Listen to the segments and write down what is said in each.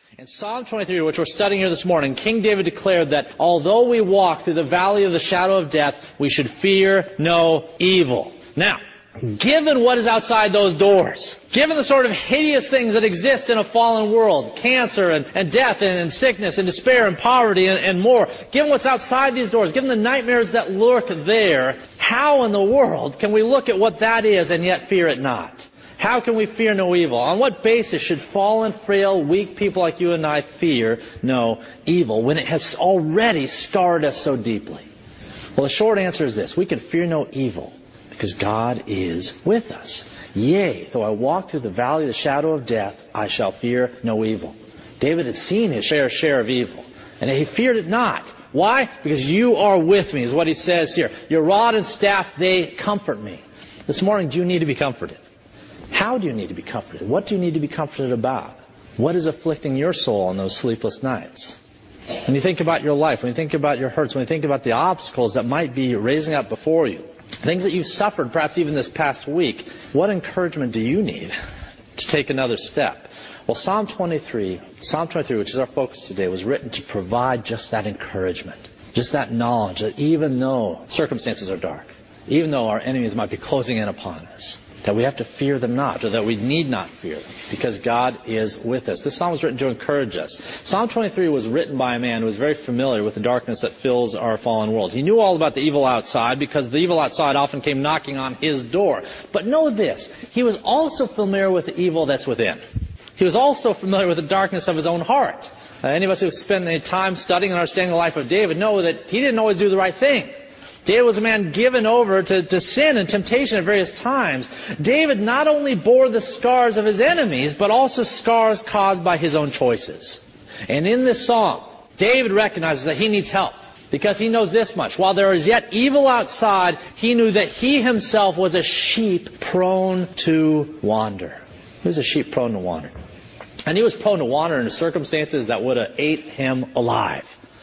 In Psalm 23, which we're studying here this morning, King David declared that although we walk through the valley of the shadow of death, we should fear no evil. Now, given what is outside those doors, given the sort of hideous things that exist in a fallen world, cancer and death and sickness and despair and poverty and more, given what's outside these doors, given the nightmares that lurk there, how in the world can we look at what that is and yet fear it not? How can we fear no evil? On what basis should fallen, frail, weak people like you and I fear no evil when it has already scarred us so deeply? Well, the short answer is this. We can fear no evil because God is with us. Yea, though I walk through the valley of the shadow of death, I shall fear no evil. David had seen his fair share of evil, and he feared it not. Why? Because you are with me, is what he says here. Your rod and staff, they comfort me. This morning, do you need to be comforted? How do you need to be comforted? What do you need to be comforted about? What is afflicting your soul on those sleepless nights? When you think about your life, when you think about your hurts, when you think about the obstacles that might be raising up before you, things that you've suffered perhaps even this past week, what encouragement do you need to take another step? Well, Psalm 23, which is our focus today, was written to provide just that encouragement, just that knowledge that even though circumstances are dark, even though our enemies might be closing in upon us, that we have to fear them not, or that we need not fear them, because God is with us. This psalm was written to encourage us. Psalm 23 was written by a man who was very familiar with the darkness that fills our fallen world. He knew all about the evil outside, because the evil outside often came knocking on his door. But know this, he was also familiar with the evil that's within. He was also familiar with the darkness of his own heart. Any of us who have spent any time studying and understanding the life of David know that he didn't always do the right thing. David was a man given over to sin and temptation at various times. David not only bore the scars of his enemies, but also scars caused by his own choices. And in this psalm, David recognizes that he needs help, because he knows this much. While there is yet evil outside, he knew that he himself was a sheep prone to wander. He was a sheep prone to wander. And he was prone to wander in circumstances that would have ate him alive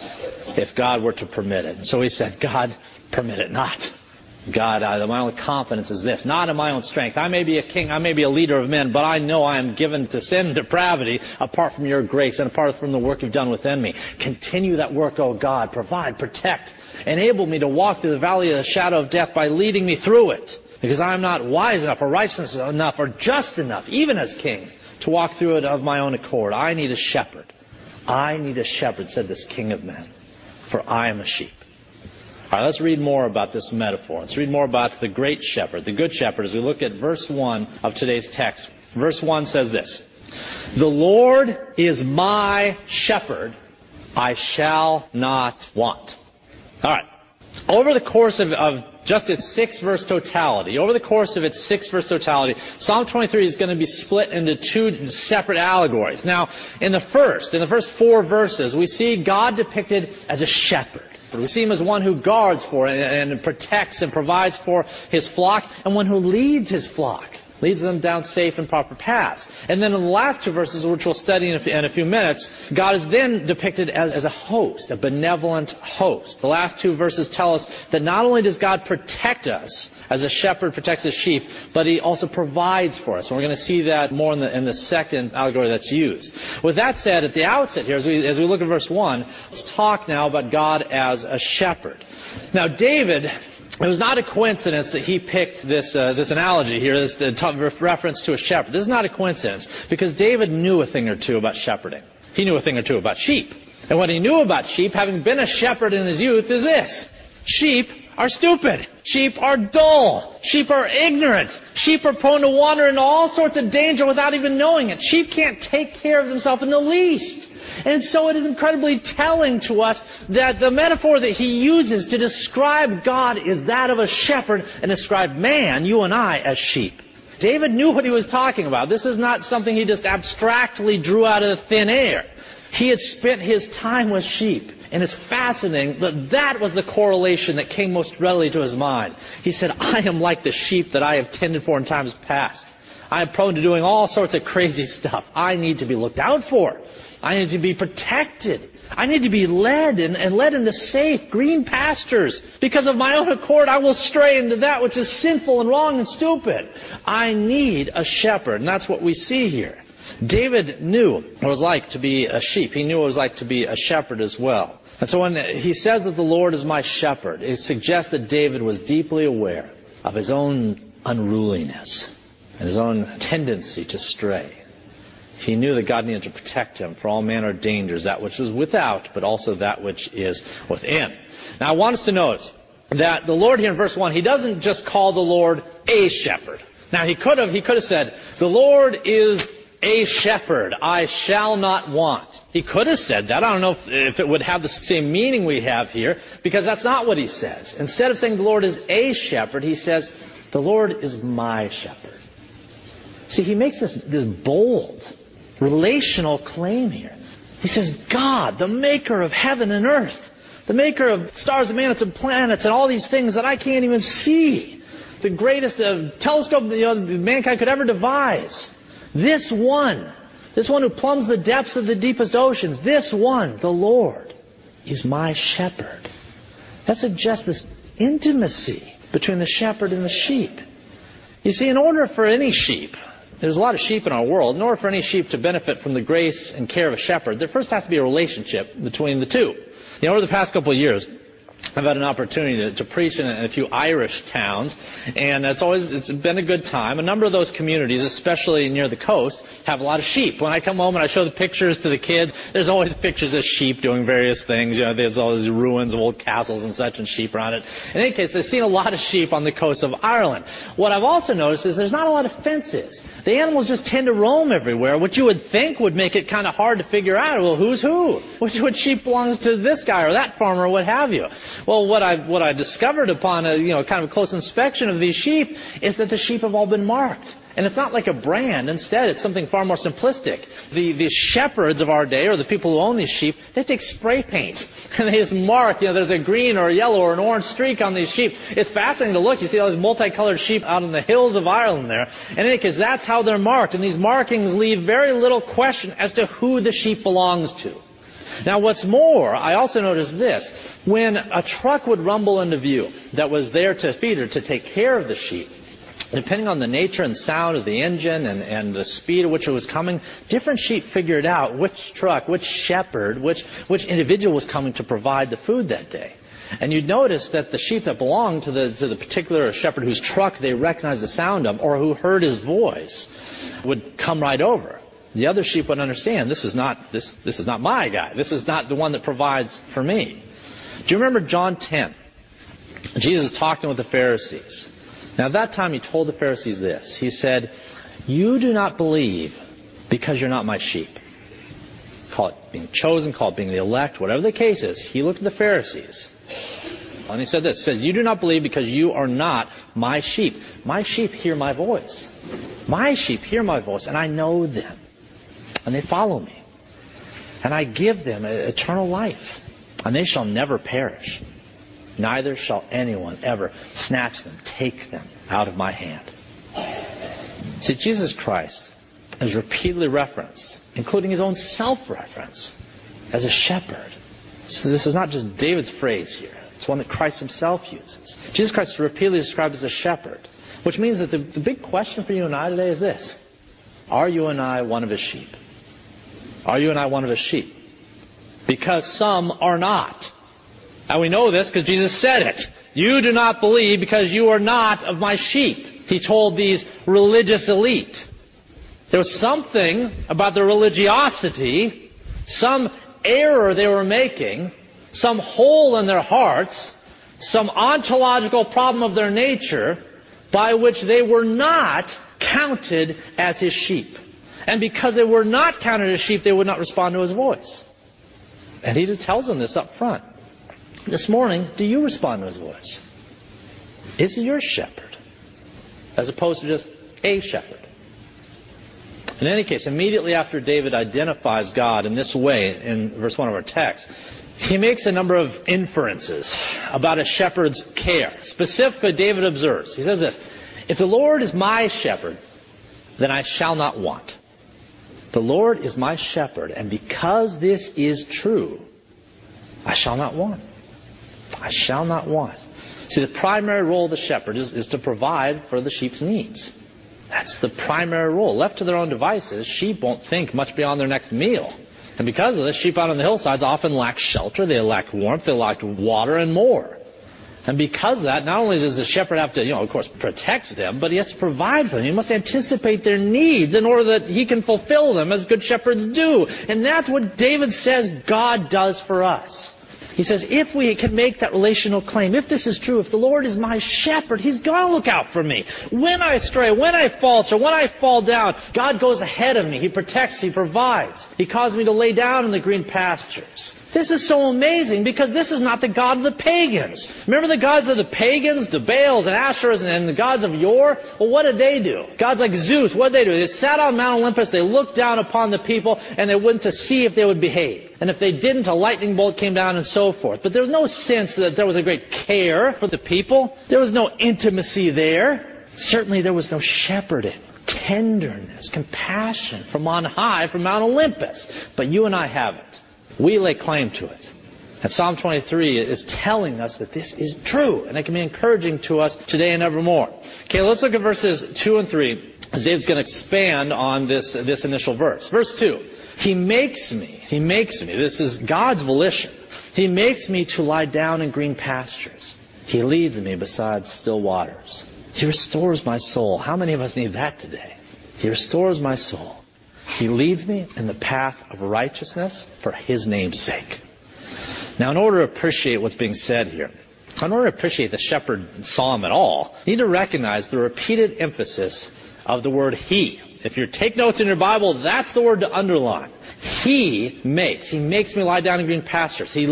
if God were to permit it. And so he said, God, permit it not. God, my only confidence is this, not in my own strength. I may be a king, I may be a leader of men, but I know I am given to sin and depravity apart from your grace and apart from the work you've done within me. Continue that work, O God. Provide, protect, enable me to walk through the valley of the shadow of death by leading me through it. Because I am not wise enough or righteous enough or just enough, even as king, to walk through it of my own accord. I need a shepherd. I need a shepherd, said this King of men, for I am a sheep. All right, let's read more about this metaphor. Let's read more about the great shepherd, the good shepherd, as we look at verse 1 of today's text. Verse 1 says this, the Lord is my shepherd, I shall not want. All right, over the course of just its 6-verse totality, Psalm 23 is going to be split into two separate allegories. Now, in the first 4 verses, we see God depicted as a shepherd. We see him as one who guards for and protects and provides for his flock, and one who leads his flock, leads them down safe and proper paths. And then in the last 2 verses, which we'll study in a few minutes, God is then depicted as a host, a benevolent host. The last 2 verses tell us that not only does God protect us as a shepherd protects his sheep, but he also provides for us. And we're going to see that more in the second allegory that's used. With that said, at the outset here, as we look at verse 1, let's talk now about God as a shepherd. Now, David, it was not a coincidence that he picked this analogy here, this reference to a shepherd. This is not a coincidence, because David knew a thing or two about shepherding. He knew a thing or two about sheep. And what he knew about sheep, having been a shepherd in his youth, is this. Sheep are stupid. Sheep are dull. Sheep are ignorant. Sheep are prone to wander into all sorts of danger without even knowing it. Sheep can't take care of themselves in the least. And so it is incredibly telling to us that the metaphor that he uses to describe God is that of a shepherd and describe man, you and I, as sheep. David knew what he was talking about. This is not something he just abstractly drew out of the thin air. He had spent his time with sheep. And it's fascinating that that was the correlation that came most readily to his mind. He said, I am like the sheep that I have tended for in times past. I am prone to doing all sorts of crazy stuff. I need to be looked out for. I need to be protected. I need to be led and led into safe, green pastures. Because of my own accord, I will stray into that which is sinful and wrong and stupid. I need a shepherd. And that's what we see here. David knew what it was like to be a sheep. He knew what it was like to be a shepherd as well. And so when he says that the Lord is my shepherd, it suggests that David was deeply aware of his own unruliness and his own tendency to stray. He knew that God needed to protect him for all manner of dangers, that which was without, but also that which is within. Now I want us to notice that the Lord here in verse 1, he doesn't just call the Lord a shepherd. Now he could have said, the Lord is a shepherd, I shall not want. He could have said that. I don't know if it would have the same meaning we have here, because that's not what he says. Instead of saying the Lord is a shepherd, he says, the Lord is my shepherd. See, he makes this bold, relational claim here. He says, God, the maker of heaven and earth, the maker of stars and planets and all these things that I can't even see, the greatest telescope mankind could ever devise. This one who plumbs the depths of the deepest oceans, this one, the Lord, is my shepherd. That suggests this intimacy between the shepherd and the sheep. You see, in order for any sheep, there's a lot of sheep in our world, in order for any sheep to benefit from the grace and care of a shepherd, there first has to be a relationship between the two. Over the past couple of years, I've had an opportunity to preach in a few Irish towns, and it's been a good time. A number of those communities, especially near the coast, have a lot of sheep. When I come home and I show the pictures to the kids, there's always pictures of sheep doing various things. There's all these ruins of old castles and such and sheep around it. In any case, I've seen a lot of sheep on the coast of Ireland. What I've also noticed is there's not a lot of fences. The animals just tend to roam everywhere, which you would think would make it kind of hard to figure out, well, who's who? Which sheep belongs to this guy or that farmer or what have you? Well, what I discovered upon kind of a close inspection of these sheep is that the sheep have all been marked. And it's not like a brand. Instead, it's something far more simplistic. The shepherds of our day, or the people who own these sheep, they take spray paint. And they just mark, there's a green or a yellow or an orange streak on these sheep. It's fascinating to look. You see all these multicolored sheep out in the hills of Ireland there. In any case, that's how they're marked. And these markings leave very little question as to who the sheep belongs to. Now what's more, I also noticed this. When a truck would rumble into view that was there to feed or to take care of the sheep, depending on the nature and sound of the engine and the speed at which it was coming, different sheep figured out which truck, which shepherd, which individual was coming to provide the food that day. And you'd notice that the sheep that belonged to the particular shepherd whose truck they recognized the sound of, or who heard his voice, would come right over. The other sheep would understand, this is not my guy. This is not the one that provides for me. Do you remember John 10? Jesus is talking with the Pharisees. Now at that time he told the Pharisees this. He said, you do not believe because you're not my sheep. Call it being chosen, call it being the elect, whatever the case is. He looked at the Pharisees. And he said this. He said, you do not believe because you are not my sheep. My sheep hear my voice. My sheep hear my voice, and I know them. And they follow me. And I give them eternal life. And they shall never perish. Neither shall anyone ever snatch them, take them out of my hand. See, Jesus Christ is repeatedly referenced, including his own self-reference, as a shepherd. So this is not just David's phrase here. It's one that Christ himself uses. Jesus Christ is repeatedly described as a shepherd, which means that the big question for you and I today is this. Are you and I one of his sheep? Are you and I one of his sheep? Because some are not. And we know this because Jesus said it. You do not believe because you are not of my sheep. He told these religious elite. There was something about their religiosity, some error they were making, some hole in their hearts, some ontological problem of their nature by which they were not counted as his sheep. And because they were not counted as sheep, they would not respond to his voice. And he just tells them this up front. This morning, do you respond to his voice? Is he your shepherd? As opposed to just a shepherd. In any case, immediately after David identifies God in this way, in verse 1 of our text, he makes a number of inferences about a shepherd's care. Specifically, David observes. He says this, if the Lord is my shepherd, then I shall not want. The Lord is my shepherd, and because this is true, I shall not want. I shall not want. See, the primary role of the shepherd is to provide for the sheep's needs. That's the primary role. Left to their own devices, sheep won't think much beyond their next meal. And because of this, sheep out on the hillsides often lack shelter, they lack warmth, they lack water, and more. And because of that, not only does the shepherd have to, of course, protect them, but he has to provide for them. He must anticipate their needs in order that he can fulfill them as good shepherds do. And that's what David says God does for us. He says, if we can make that relational claim, if this is true, if the Lord is my shepherd, He's going to look out for me. When I stray, when I falter, when I fall down, God goes ahead of me. He protects, He provides. He caused me to lay down in the green pastures. This is so amazing because this is not the God of the pagans. Remember the gods of the pagans, the Baals and Asherahs and the gods of yore? Well, what did they do? Gods like Zeus, what did they do? They sat on Mount Olympus, they looked down upon the people, and they went to see if they would behave. And if they didn't, a lightning bolt came down and so forth. But there was no sense that there was a great care for the people. There was no intimacy there. Certainly there was no shepherding, tenderness, compassion from on high, from Mount Olympus. But you and I have it. We lay claim to it. And Psalm 23 is telling us that this is true, and it can be encouraging to us today and evermore. Okay, let's look at verses 2 and 3. David's going to expand on this initial verse. Verse 2, He makes me, this is God's volition. He makes me to lie down in green pastures. He leads me beside still waters. He restores my soul. How many of us need that today? He restores my soul. He leads me in the path of righteousness for His name's sake. Now, in order to appreciate what's being said here, in order to appreciate the shepherd psalm at all, you need to recognize the repeated emphasis of the word He. If you take notes in your Bible, that's the word to underline. He makes me lie down in green pastures. He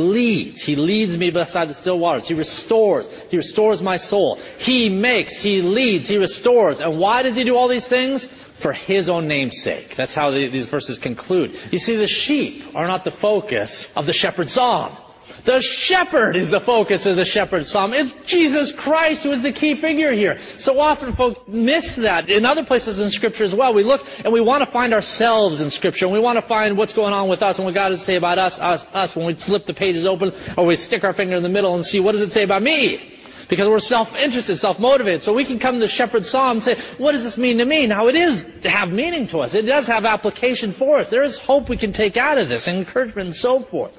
leads me beside the still waters. He restores my soul. He makes, He leads, He restores. And why does He do all these things? For His own name's sake. That's how these verses conclude. You see, the sheep are not the focus of the shepherd's psalm. The shepherd is the focus of the shepherd's psalm. It's Jesus Christ who is the key figure here. So often folks miss that. In other places in Scripture as well, we look and we want to find ourselves in Scripture. And we want to find what's going on with us and what God has to say about us. When we flip the pages open or we stick our finger in the middle and see what does it say about me? Because we're self-interested, self-motivated. So we can come to the shepherd's psalm and say, what does this mean to me? Now it is to have meaning to us. It does have application for us. There is hope we can take out of this, encouragement and so forth.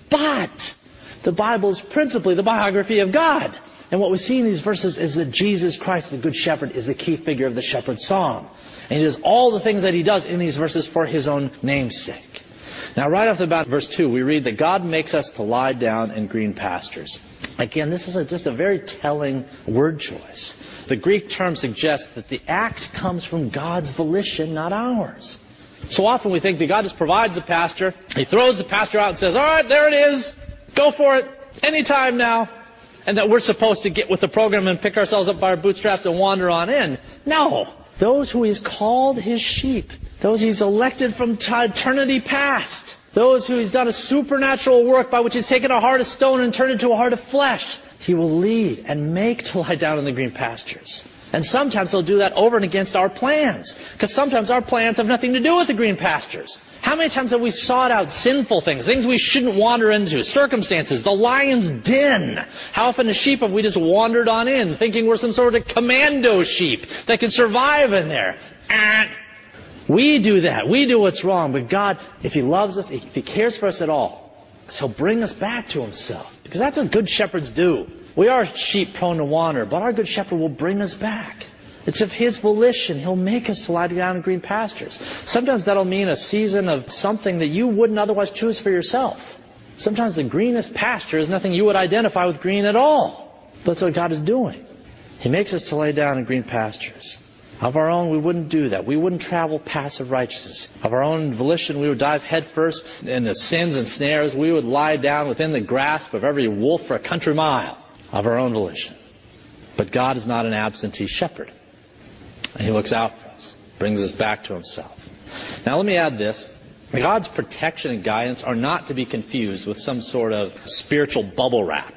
But the Bible is principally the biography of God. And what we see in these verses is that Jesus Christ, the Good Shepherd, is the key figure of the shepherd's psalm. And He does all the things that He does in these verses for His own name's sake. Now right off the bat, verse 2, we read that God makes us to lie down in green pastures. Again, this is just a very telling word choice. The Greek term suggests that the act comes from God's volition, not ours. So often we think that God just provides the pasture, He throws the pasture out and says, all right, there it is, go for it, anytime now. And that we're supposed to get with the program and pick ourselves up by our bootstraps and wander on in. No. Those who He's called His sheep, those He's elected from eternity past, those who He's done a supernatural work by which He's taken a heart of stone and turned it into a heart of flesh, He will lead and make to lie down in the green pastures. And sometimes He'll do that over and against our plans. Because sometimes our plans have nothing to do with the green pastures. How many times have we sought out sinful things we shouldn't wander into, circumstances, the lion's den? How often as sheep have we just wandered on in, thinking we're some sort of commando sheep that can survive in there? We do that. We do what's wrong. But God, if He loves us, if He cares for us at all, He'll bring us back to Himself. Because that's what good shepherds do. We are sheep prone to wander, but our good shepherd will bring us back. It's of His volition. He'll make us to lie down in green pastures. Sometimes that'll mean a season of something that you wouldn't otherwise choose for yourself. Sometimes the greenest pasture is nothing you would identify with green at all. But that's what God is doing. He makes us to lay down in green pastures. Of our own, we wouldn't do that. We wouldn't travel passive righteousness. Of our own volition, we would dive headfirst in the sins and snares. We would lie down within the grasp of every wolf for a country mile. Of our own volition. But God is not an absentee shepherd. And He looks out for us, brings us back to Himself. Now let me add this. God's protection and guidance are not to be confused with some sort of spiritual bubble wrap.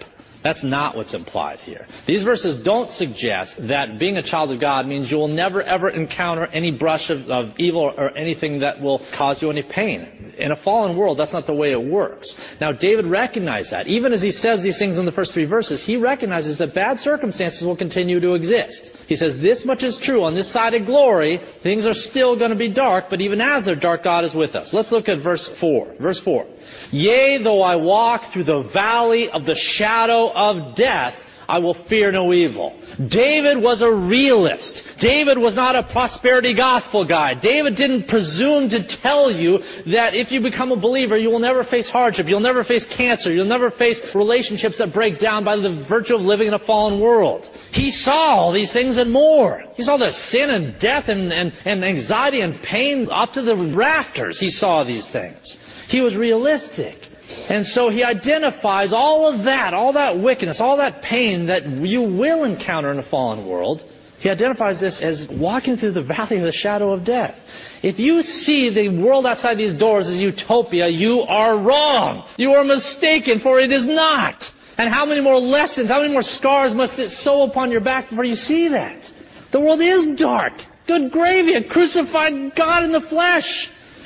That's not what's implied here. These verses don't suggest that being a child of God means you will never ever encounter any brush of evil or anything that will cause you any pain. In a fallen world, that's not the way it works. Now, David recognized that. Even as he says these things in the first 3 verses, he recognizes that bad circumstances will continue to exist. He says, this much is true. On this side of glory, things are still going to be dark, but even as they're dark, God is with us. Let's look at verse 4. Verse 4. Yea, though I walk through the valley of the shadow of death, I will fear no evil. David was a realist. David was not a prosperity gospel guy. David didn't presume to tell you that if you become a believer, you will never face hardship, you'll never face cancer, you'll never face relationships that break down by the virtue of living in a fallen world. He saw all these things and more. He saw the sin and death and anxiety and pain up to the rafters. He saw these things. He was realistic. And so he identifies all of that, all that wickedness, all that pain that you will encounter in a fallen world. He identifies this as walking through the valley of the shadow of death. If you see the world outside these doors as utopia, you are wrong. You are mistaken, for it is not. And how many more lessons, how many more scars must it sow upon your back before you see that? The world is dark. Good gravy, a crucified God in the flesh.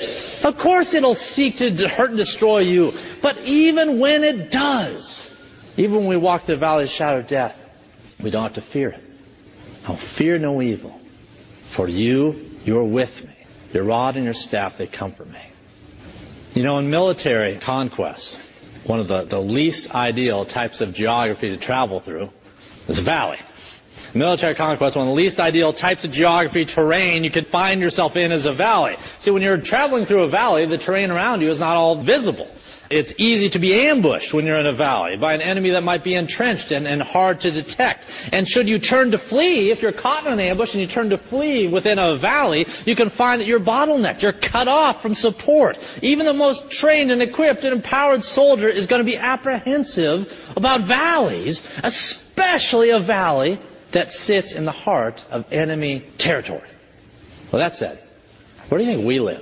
Of course it'll seek to hurt and destroy you. But even when it does, even when we walk through the valley of the shadow of death, we don't have to fear it. I'll fear no evil. For you're with me. Your rod and your staff, they comfort me. You know, in military conquests, one of the least ideal types of geography to travel through is a valley. Military conquest, one of the least ideal types of geography, terrain you could find yourself in is a valley. See, when you're traveling through a valley, the terrain around you is not all visible. It's easy to be ambushed when you're in a valley by an enemy that might be entrenched and hard to detect. And should you turn to flee, if you're caught in an ambush and you turn to flee within a valley, you can find that you're bottlenecked. You're cut off from support. Even the most trained and equipped and empowered soldier is going to be apprehensive about valleys, especially a valley that sits in the heart of enemy territory. Well, that said, where do you think we live?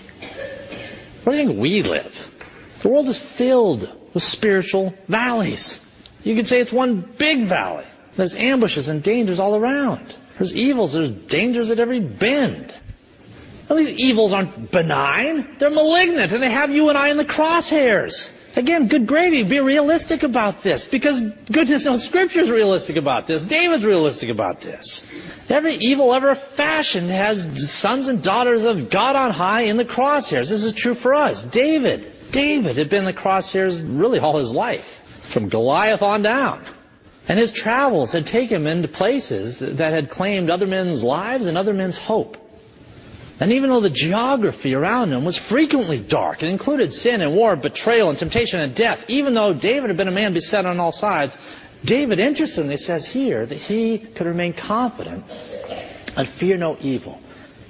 Where do you think we live? The world is filled with spiritual valleys. You could say it's one big valley. There's ambushes and dangers all around. There's evils, there's dangers at every bend. Well, these evils aren't benign. They're malignant, and they have you and I in the crosshairs. Again, good gravy. Be realistic about this, because goodness knows Scripture's realistic about this. David's realistic about this. Every evil ever fashioned has sons and daughters of God on high in the crosshairs. This is true for us. David had been in the crosshairs really all his life, from Goliath on down. And his travels had taken him into places that had claimed other men's lives and other men's hope. And even though the geography around him was frequently dark, it included sin and war, betrayal and temptation and death, even though David had been a man beset on all sides, David, interestingly, says here that he could remain confident and fear no evil.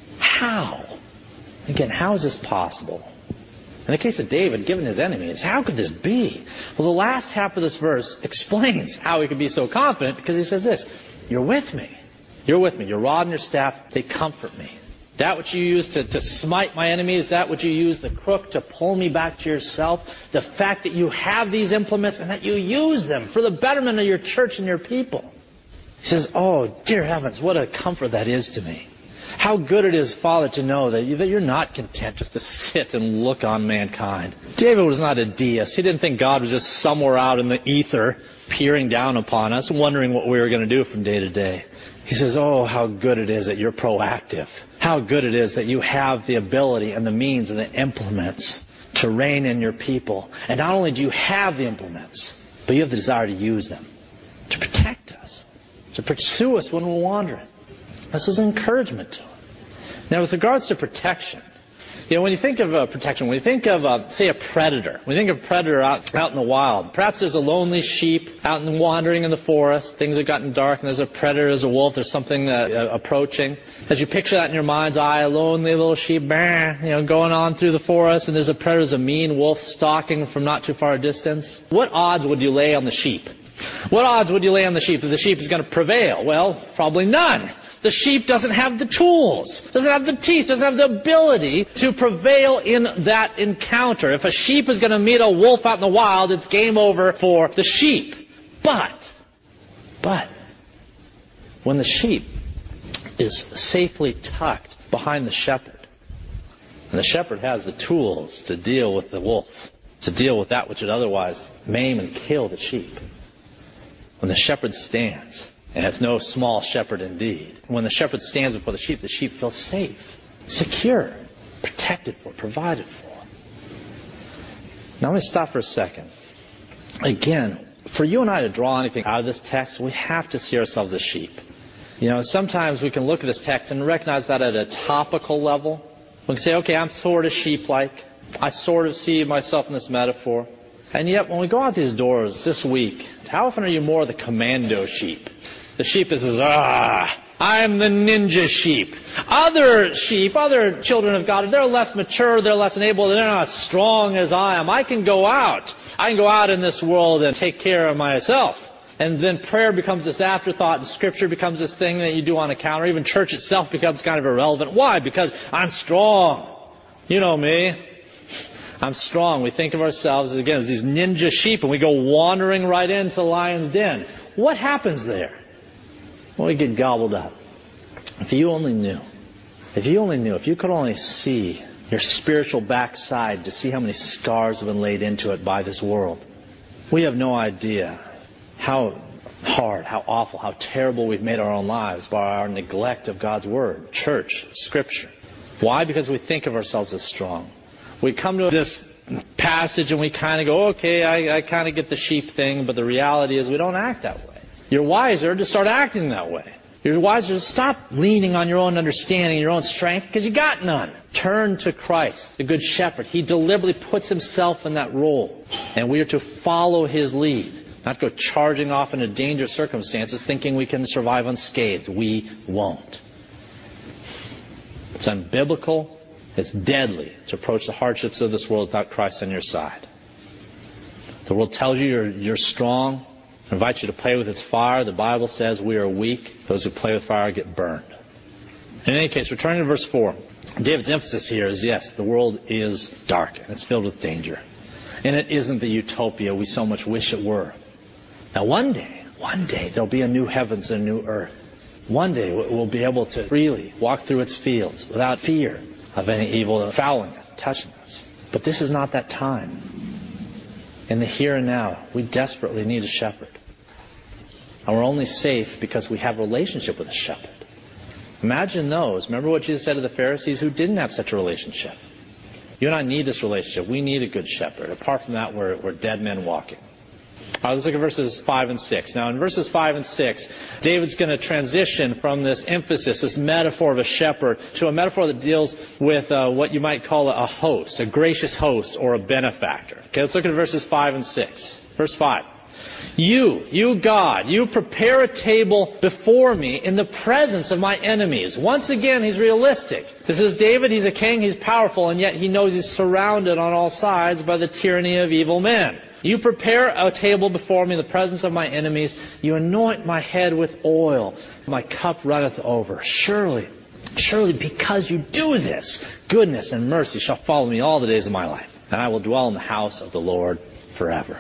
How? Again, how is this possible? In the case of David, given his enemies, how could this be? Well, the last half of this verse explains how he could be so confident, because he says this: you're with me. You're with me. Your rod and your staff, they comfort me. That which you use to smite my enemies, that which you use the crook to pull me back to yourself, the fact that you have these implements and that you use them for the betterment of your church and your people. He says, oh, dear heavens, what a comfort that is to me. How good it is, Father, to know that you're not content just to sit and look on mankind. David was not a deist. He didn't think God was just somewhere out in the ether, peering down upon us, wondering what we were going to do from day to day. He says, oh, how good it is that you're proactive. How good it is that you have the ability and the means and the implements to reign in your people. And not only do you have the implements, but you have the desire to use them, to protect us, to pursue us when we're wandering. This was an encouragement to him. Now, with regards to protection, when you think of protection, when you think of, say, a predator, when you think of a predator out in the wild, perhaps there's a lonely sheep out and wandering in the forest, things have gotten dark, and there's a predator, there's a wolf, there's something approaching. As you picture that in your mind's eye, a lonely little sheep, going on through the forest, and there's a predator, there's a mean wolf stalking from not too far a distance. What odds would you lay on the sheep? What odds would you lay on the sheep that the sheep is going to prevail? Well, probably none. The sheep doesn't have the tools, doesn't have the teeth, doesn't have the ability to prevail in that encounter. If a sheep is going to meet a wolf out in the wild, it's game over for the sheep. But, when the sheep is safely tucked behind the shepherd, and the shepherd has the tools to deal with the wolf, to deal with that which would otherwise maim and kill the sheep. When the shepherd stands, and it's no small shepherd indeed, when the shepherd stands before the sheep feel safe, secure, protected for, provided for. Now let me stop for a second. Again, for you and I to draw anything out of this text, we have to see ourselves as sheep. You know, sometimes we can look at this text and recognize that at a topical level. We can say, okay, I'm sort of sheep-like. I sort of see myself in this metaphor. And yet, when we go out these doors this week, how often are you more the commando sheep? The sheep that says, I'm the ninja sheep. Other sheep, other children of God, they're less mature, they're less enabled, they're not as strong as I am. I can go out in this world and take care of myself. And then prayer becomes this afterthought, and Scripture becomes this thing that you do on account, or even church itself becomes kind of irrelevant. Why? Because I'm strong. You know me. I'm strong. We think of ourselves, again, as these ninja sheep, and we go wandering right into the lion's den. What happens there? Well, we get gobbled up. If you only knew. If you could only see your spiritual backside to see how many scars have been laid into it by this world. We have no idea how hard, how awful, how terrible we've made our own lives by our neglect of God's Word, church, Scripture. Why? Because we think of ourselves as strong. We come to this passage and we kind of go, okay, I kind of get the sheep thing, but the reality is we don't act that way. You're wiser to start acting that way. You're wiser to stop leaning on your own understanding, your own strength, because you got none. Turn to Christ, the Good Shepherd. He deliberately puts Himself in that role, and we are to follow His lead. Not go charging off into dangerous circumstances thinking we can survive unscathed. We won't. It's unbiblical. It's deadly to approach the hardships of this world without Christ on your side. The world tells you you're strong, invites you to play with its fire. The Bible says we are weak. Those who play with fire get burned. In any case, returning to verse 4, David's emphasis here is, yes, the world is dark and it's filled with danger. And it isn't the utopia we so much wish it were. Now one day, there'll be a new heavens and a new earth. One day we'll be able to freely walk through its fields without fear of any evil fouling us, touching us. But this is not that time. In the here and now, we desperately need a shepherd. And we're only safe because we have a relationship with a shepherd. Imagine those. Remember what Jesus said to the Pharisees who didn't have such a relationship. You and I need this relationship. We need a good shepherd. Apart from that, we're dead men walking. All right, let's look at verses 5 and 6. Now, in verses 5 and 6, David's going to transition from this emphasis, this metaphor of a shepherd, to a metaphor that deals with what you might call a host, a gracious host, or a benefactor. Okay, let's look at verses 5 and 6. Verse 5. You, God, you prepare a table before me in the presence of my enemies. Once again, he's realistic. This is David, he's a king, he's powerful, and yet he knows he's surrounded on all sides by the tyranny of evil men. You prepare a table before me in the presence of my enemies. You anoint my head with oil. My cup runneth over. Surely, because you do this, goodness and mercy shall follow me all the days of my life, and I will dwell in the house of the Lord forever.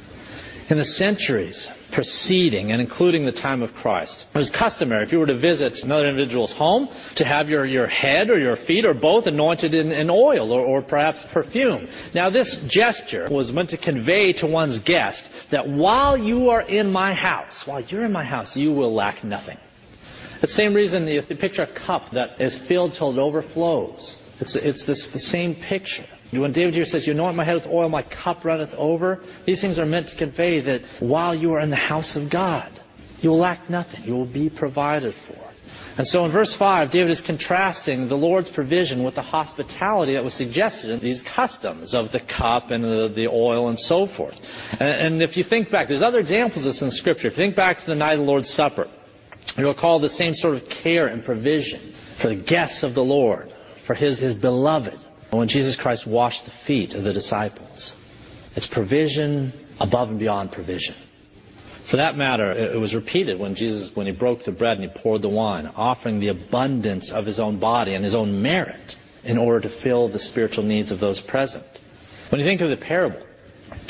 In the centuries preceding and including the time of Christ, it was customary, if you were to visit another individual's home, to have your head or your feet or both anointed in oil or perhaps perfume. Now this gesture was meant to convey to one's guest that while you are in my house, you will lack nothing. The same reason if you picture a cup that is filled till it overflows. It's the same picture. When David here says, you anoint my head with oil, my cup runneth over, these things are meant to convey that while you are in the house of God, you will lack nothing. You will be provided for. And so in verse 5, David is contrasting the Lord's provision with the hospitality that was suggested in these customs of the cup and the oil and so forth. And if you think back, there's other examples of this in Scripture. If you think back to the night of the Lord's Supper, you'll recall the same sort of care and provision for the guests of the Lord, for His beloved, when Jesus Christ washed the feet of the disciples. It's provision above and beyond provision. For that matter, it was repeated when He broke the bread and He poured the wine, offering the abundance of His own body and His own merit in order to fill the spiritual needs of those present. When you think of the parable,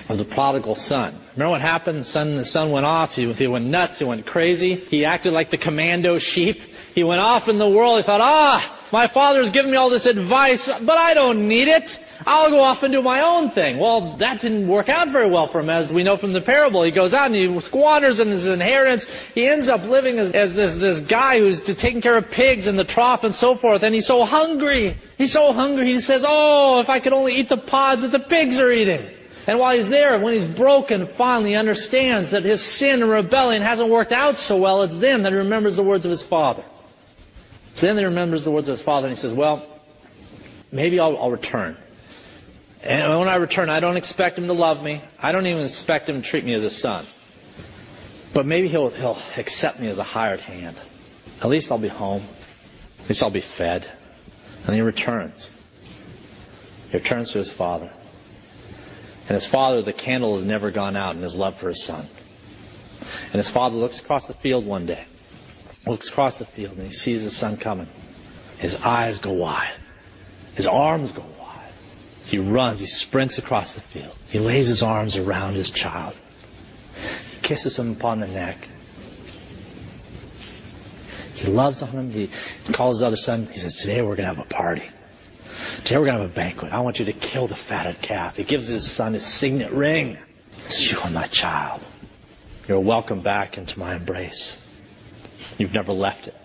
of the prodigal son. Remember what happened? The son went off. He went nuts. He went crazy. He acted like the commando sheep. He went off in the world. He thought, my father's giving me all this advice, but I don't need it. I'll go off and do my own thing. Well, that didn't work out very well for him, as we know from the parable. He goes out and he squanders in his inheritance. He ends up living as this guy who's taking care of pigs in the trough and so forth. And he's so hungry. He says, if I could only eat the pods that the pigs are eating. And while he's there, when he's broken, finally understands that his sin and rebellion hasn't worked out so well. It's then that he remembers the words of his father. It's then that he remembers the words of his father, and he says, maybe I'll return. And when I return, I don't expect him to love me. I don't even expect him to treat me as a son. But maybe he'll accept me as a hired hand. At least I'll be home. At least I'll be fed. And he returns. He returns to his father. And his father, the candle has never gone out in his love for his son. And his father looks across the field one day. Looks across the field and he sees his son coming. His eyes go wide. His arms go wide. He runs, he sprints across the field. He lays his arms around his child. He kisses him upon the neck. He loves on him. He calls his other son. He says, today we're going to have a party. Today we're going to have a banquet. I want you to kill the fatted calf. He gives his son his signet ring. It's you and my child. You're welcome back into my embrace. You've never left it.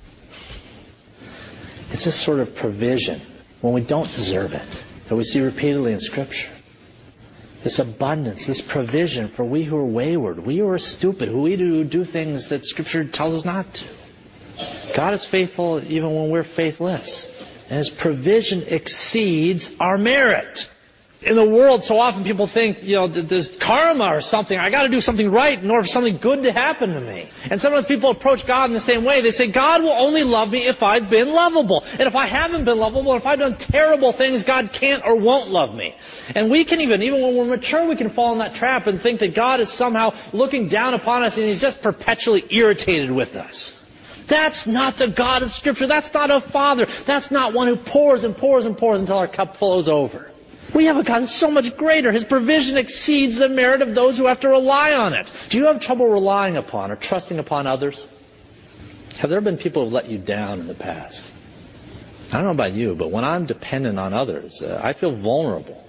It's this sort of provision when we don't deserve it that we see repeatedly in Scripture. This abundance, this provision for we who are wayward, we who are stupid, who we do things that Scripture tells us not to. God is faithful even when we're faithless. And His provision exceeds our merit. In the world, so often people think, there's karma or something. I got to do something right in order for something good to happen to me. And sometimes people approach God in the same way. They say, God will only love me if I've been lovable. And if I haven't been lovable, if I've done terrible things, God can't or won't love me. And we can even when we're mature, we can fall in that trap and think that God is somehow looking down upon us and He's just perpetually irritated with us. That's not the God of Scripture. That's not a Father. That's not one who pours and pours and pours until our cup flows over. We have a God that's so much greater. His provision exceeds the merit of those who have to rely on it. Do you have trouble relying upon or trusting upon others? Have there been people who have let you down in the past? I don't know about you, but when I'm dependent on others, I feel vulnerable.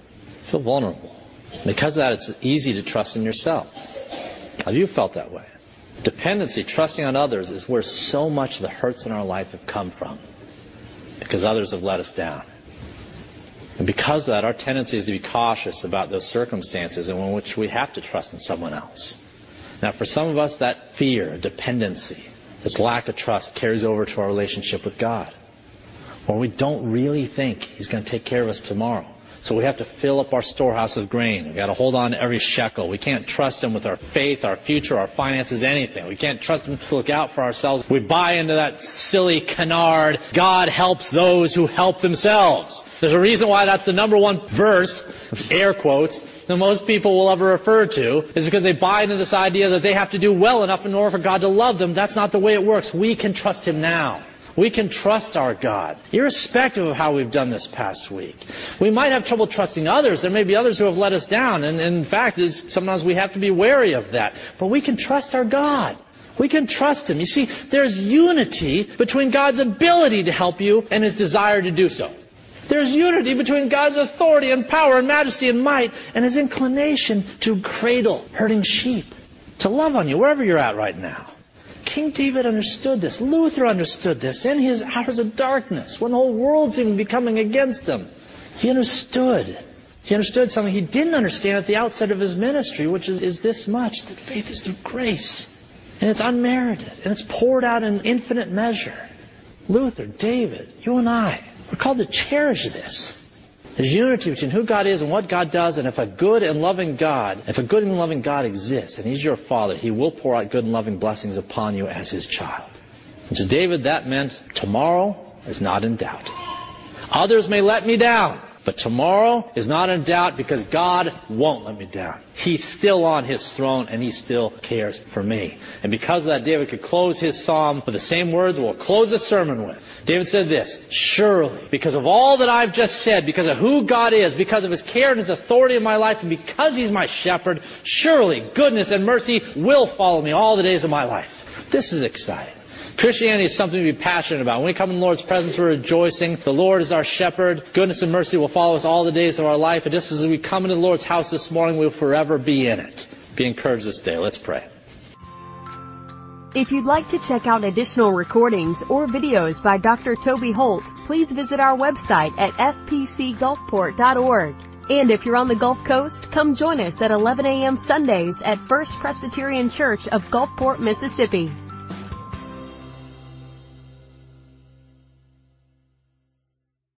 Because of that, it's easy to trust in yourself. Have you felt that way? Dependency, trusting on others, is where so much of the hurts in our life have come from. Because others have let us down. And because of that, our tendency is to be cautious about those circumstances in which we have to trust in someone else. Now, for some of us, that fear, dependency, this lack of trust carries over to our relationship with God. Or we don't really think He's going to take care of us tomorrow. So we have to fill up our storehouse with grain. We've got to hold on to every shekel. We can't trust Him with our faith, our future, our finances, anything. We can't trust Him to look out for ourselves. We buy into that silly canard, God helps those who help themselves. There's a reason why that's the number one verse, air quotes, that most people will ever refer to, is because they buy into this idea that they have to do well enough in order for God to love them. That's not the way it works. We can trust Him now. We can trust our God, irrespective of how we've done this past week. We might have trouble trusting others. There may be others who have let us down. And in fact, sometimes we have to be wary of that. But we can trust our God. We can trust Him. You see, there's unity between God's ability to help you and His desire to do so. There's unity between God's authority and power and majesty and might and His inclination to cradle herding sheep, to love on you wherever you're at right now. King David understood this. Luther understood this in his hours of darkness, when the whole world seemed to be coming against him. He understood. He understood something he didn't understand at the outset of his ministry, which is this much, that faith is through grace. And it's unmerited. And it's poured out in infinite measure. Luther, David, you and I, we're called to cherish this. There's unity between who God is and what God does, and if a good and loving God exists, and He's your Father, He will pour out good and loving blessings upon you as His child. And to David, that meant tomorrow is not in doubt. Others may let me down, But tomorrow is not in doubt because God won't let me down. He's still on His throne and He still cares for me. And because of that, David could close his psalm with the same words we'll close the sermon with. David said this, surely, because of all that I've just said, because of who God is, because of His care and His authority in my life, and because He's my shepherd, surely goodness and mercy will follow me all the days of my life. This is exciting. Christianity is something to be passionate about. When we come in the Lord's presence, we're rejoicing. The Lord is our shepherd. Goodness and mercy will follow us all the days of our life. And just as we come into the Lord's house this morning, we will forever be in it. Be encouraged this day. Let's pray. If you'd like to check out additional recordings or videos by Dr. Toby Holt, please visit our website at fpcgulfport.org. And if you're on the Gulf Coast, come join us at 11 a.m. Sundays at First Presbyterian Church of Gulfport, Mississippi.